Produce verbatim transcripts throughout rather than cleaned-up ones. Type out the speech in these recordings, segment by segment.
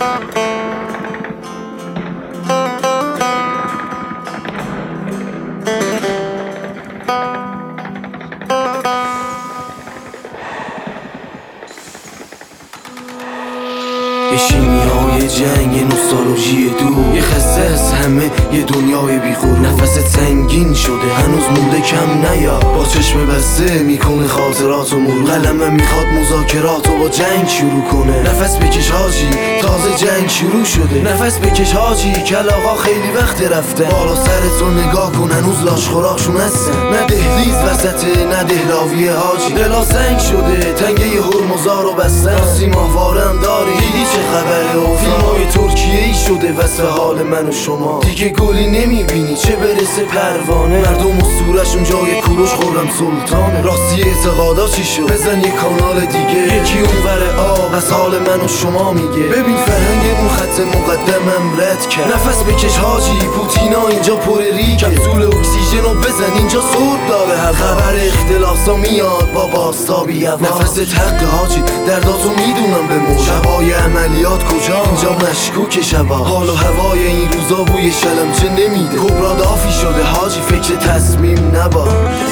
یه شیمیای جنگ، یه نوستالژی دور، یه خسته همه یه دنیای بی‌غرور. نفست سنگین شده هنوز مونده کم نیا، با چشم بسته میکنه خاطرات و مرور. قلمم میخواد مذاکرات و با جنگ شروع کنه. نفس بکش حاجی تازه جنگ شروع شده. نفس بکش حاجی کلاغا خیلی وقت رفتن. بالا سرتو نگاه کن هنوز لاشخوراکشون هستن. نه دهلیز وسطه نه دهلاویه حاجی، دلا سنگ شده تنگه ی هرمزا رو بستن. راسی ماهوارم داری دیدی چه خبره؟ و فیلمای ترکیه ای شده واسه حال من و شما. دیگه گلی نمیبینی چه برسه پروانه. مردم و صورشون جای کوروش خورم سلطانه. راستی اعتقادا چی شد؟ بزن یه کانال دیگه، یکی اونور آب از حال من و شما میگه. ببین فرهنگ اون خط مقدمم رد کرد. نفس بکش حاجی پوتینا اینجا پر ریگه. کپسول اکسیژن رو بزن اینجا سرد داره هوا. خبر اختلاسا میاد با بازتابی هوا. نفس حق حاجی درداتو میدونم به مو. شبای عملیات کجا؟ اینجا مشکوک شبا. حال و هوای این روزا بوی شلمچه نمیده. کبرا دافی شده حاجی فکر تصمیم نباش.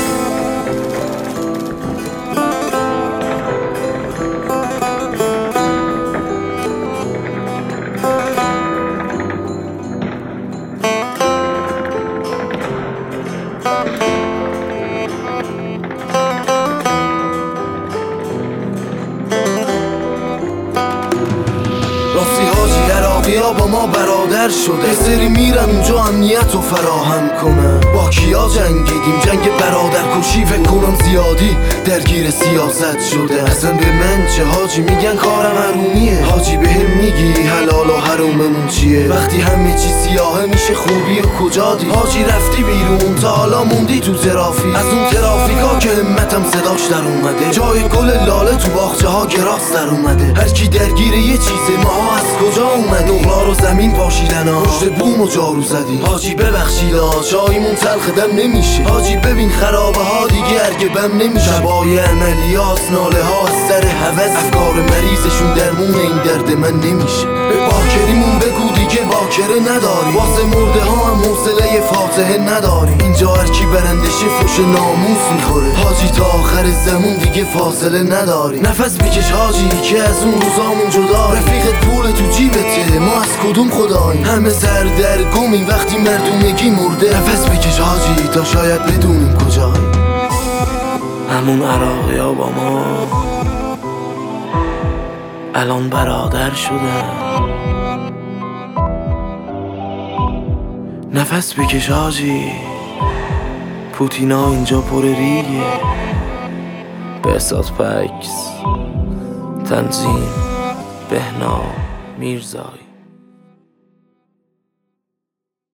راستی حاجی عراقیا با ما برادر شده. یه سری میرن اونجا امنیت رو فراهم کنن. با کیا جنگیدیم؟ جنگ برادر کشی فکر کنم زیادی درگیر سیاست شده. اصلا به من چه حاجی میگن کارم حرومیه. حاجی بهم میگی حلال و حروممون چیه؟ وقتی همه چی سیاهه میشه خوبی و کجا دی؟ حاجی رفتی بیرون تا حالا موندی تو ترافیک. از اون ترافیکا که همتم صداش در اومده. جای گل لاله تو باغچه ها گراس در اومده. هر کی درگیر یه چیزه ما از کجا اومد؟ نقلا رو زمین پاشیدن ها، پشت بوم و جارو زدی. حاجی ببخشید ها چایمون تلخ دم نمیشه. حاجی ببین خرابه ها دیگه ارگه بم نمیشه. شبای عملیات ناله ها از سر هوس. افکار مریضشون درمون این درد من نمیشه. به باکریمون بگو دیگه باکره نداری. واسه مرده ها هم حوصله فاتحه نداری. اینجا هر کی برندشه فوش ناموس میخوره. حاجی تا آخر زمون دیگه فاصله نداری. نفس بکش حاجی که از اون روزامون جدا. رفیقت پول تو جیبته ما از کدوم خداییم؟ همه سردرگمیم وقتی مردونگی مرده. نفس بکش حاجی تا شاید بدونیم کجاییم. همون عراقی ها با ما الان برادر شدن. نفس بکش حاجی پوتینا اینجا پر ریگه. بهزاد پکس، تنظیم بهنام میرزایی.